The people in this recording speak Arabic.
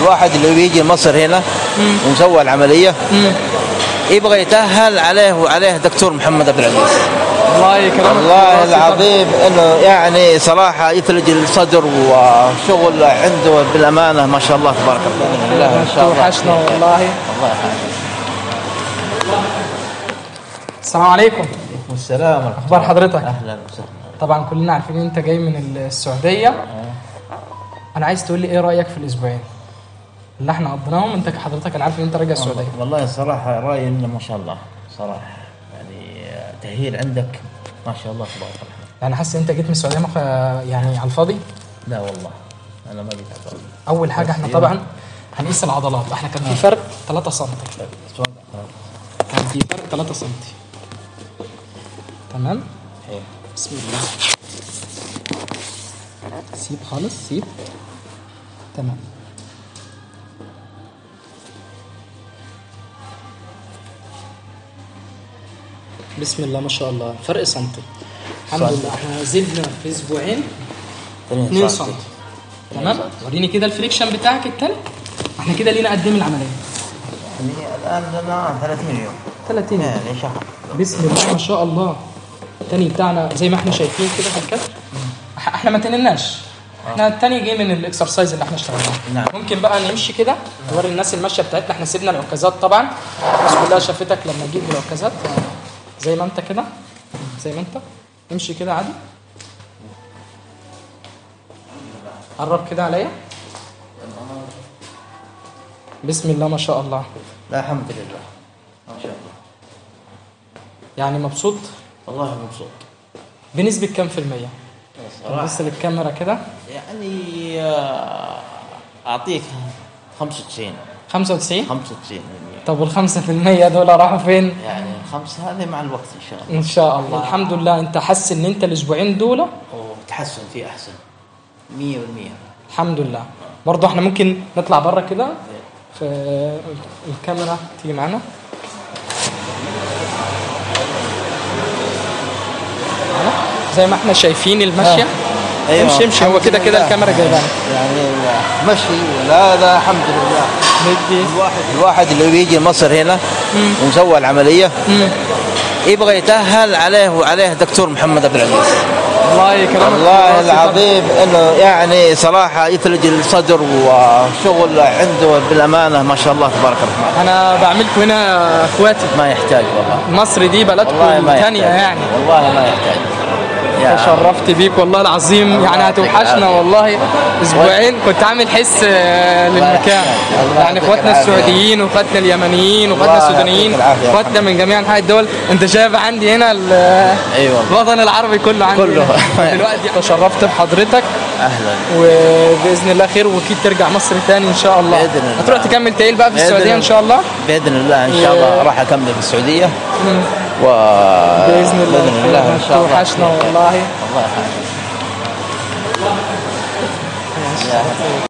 الواحد اللي بيجي مصر هنا ونسوى العملية يبغى يتأهل عليه وعليه دكتور محمد عبد العزيز. الله يكرمك والله العظيم انه يعني صراحة يثلج الصدر وشغل عنده بالأمانة ما شاء الله تبارك الله. ما شاء الله وحشنا والله. الله يحفظك. السلام عليكم. وعليكم السلام. اخبار حضرتك؟ اهلا وسهلا. طبعا كلنا عارفين ان انت جاي من السعودية. انا عايز تقول لي ايه رأيك في الاسبوعين اللي احنا قضيناهم؟ انت حضرتك انا عارف ان انت راجع السعودية. والله صراحة رأيي انه ما شاء الله صراحة يعني تأهيل عندك ما شاء الله تبارك الله. يعني حاسس ان انت جيت من السعودية يعني على الفاضي؟ لا والله انا ما جيت على الفاضي. اول حاجة احنا طبعا هنقيس العضلات. احنا كان في فرق 3 سم. كان في فرق 3 سم. تمام. بسم الله. سيب خالص سيب. تمام. بسم الله ما شاء الله. فرق سنتي الحمد لله. احنا زدنا في اسبوعين 2 سم. تمام. وريني كده الفريكشن بتاعك التالت. احنا كده لينا قد ايه من العمليه؟ الان لنا 30 يوم. 30 يوم يعني شهر. بسم الله ما شاء الله. التاني بتاعنا زي ما احنا شايفين كده في الكتف. احنا ما تنناش. احنا التاني جاي من الاكسرسايز اللي احنا اشتغلناه. نعم. ممكن بقى نمشي كده نوري الناس المشيه بتاعتنا. احنا سيبنا العكازات طبعا. الناس كلها شافتك لما جيت بالعكازات زي ما انت كده. زي ما انت امشي كده عادي. قرب كده عليا. بسم الله ما شاء الله. لا الحمد لله ما شاء الله. يعني مبسوط؟ والله مبسوط. بنسبة كام في المية؟ بص للكاميرا كده. يعني اعطيك 95. 95؟ 95%. طب وال5% دول راحوا فين؟ يعني الخمسة هذه مع الوقت ان شاء الله. ان شاء الله. الحمد لله. انت حاسس ان انت الاسبوعين دول وتحسن فيه احسن 100%. الحمد لله. برضه احنا ممكن نطلع بره كده في الكاميرا تيجي معانا. زي ما احنا شايفين المشيه. أيوة. امشي هو كده كده الكاميرا جايبانا. يعني مشي. لا الحمد لله. الواحد اللي بيجي مصر هنا ونسوى العملية يبغى يتأهل عليه وعليه دكتور محمد عبد العزيز. الله يكرمك. والله العظيم انه يعني صراحة يثلج الصدر وشغل عنده بالأمانة ما شاء الله تبارك الله. انا بعملكم هنا اخواتي. ما يحتاج والله. مصر دي بلدكم الثانية يعني. والله ما يحتاج. تشرفت بيك والله العظيم. يعني هتوحشنا والله. اسبوعين كنت عامل حس للمكان. يعني اخواتنا السعوديين واخواتنا اليمنيين واخواتنا السودانيين واخواتنا من جميع انحاء الدول. انت شايف عندي هنا الوطن العربي كله عندي كله. دلوقتي تشرفت بحضرتك. اهلا. وباذن الله خير واكيد ترجع مصر تاني ان شاء الله. باذن الله. هتروح تكمل تقيل بقى في السعوديه ان شاء الله. باذن الله ان شاء الله راح اكمل في السعوديه. باذن الله ان شاء الله. وحشنا والله. الله يحفظك.